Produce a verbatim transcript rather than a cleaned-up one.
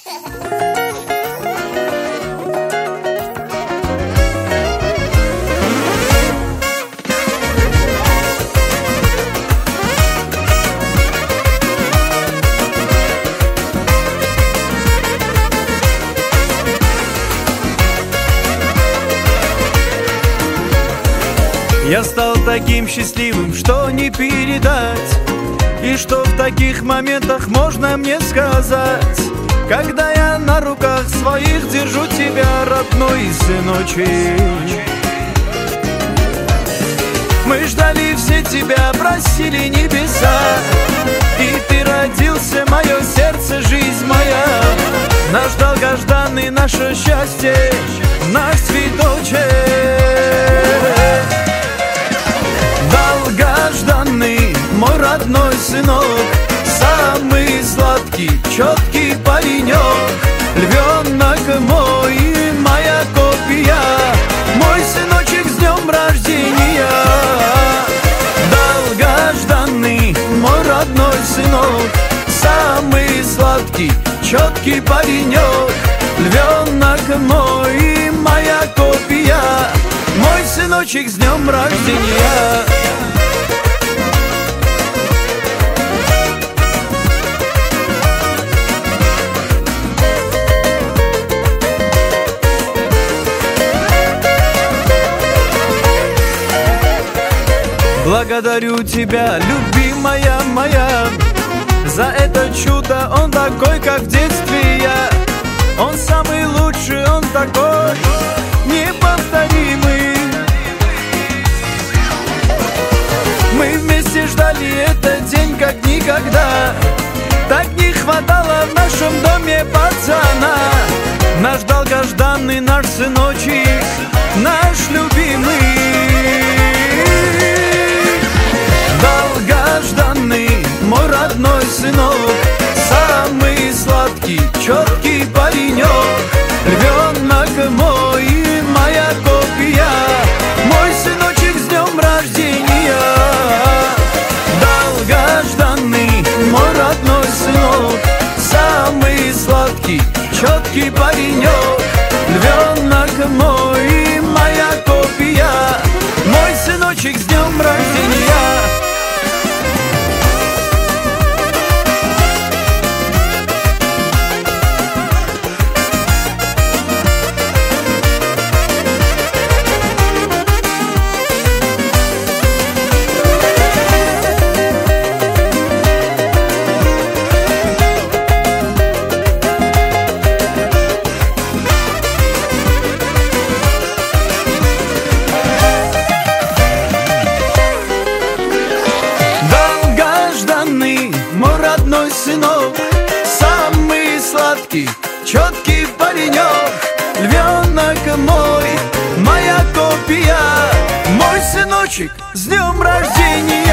Я стал таким счастливым, что не передать. И что в таких моментах можно мне сказать, когда я на руках своих держу тебя, родной сыночек. Мы ждали все тебя, просили небеса, и ты родился, мое сердце, жизнь моя. Наш долгожданный, наше счастье, наш цветочек. Долгожданный, мой родной сынок, самый сладкий, четкий паренек. Львенок мой, моя копия, мой сыночек, с днем рождения. Долгожданный, мой родной сынок, самый сладкий, четкий паренек. Львенок мой, моя копия, мой сыночек, с днем рождения. Благодарю тебя, любимая моя, за это чудо, он такой, как в детстве я. Он самый лучший, он такой неповторимый. Мы вместе ждали этот день, как никогда. Так не хватало в нашем доме пацана. Наш долгожданный, наш сыночек, наш любимый. Долгожданный, мой родной сынок, самый сладкий, четкий паренек. Львенок мой, моя копия, мой сыночек, с днем рождения. Долгожданный, мой родной сынок, самый сладкий, четкий паренек. Львенок мой, моя копия, мой сыночек, с днем рождения. Мой родной сынок, самый сладкий, четкий паренек. Львенок мой, моя копия, мой сыночек, с днем рождения.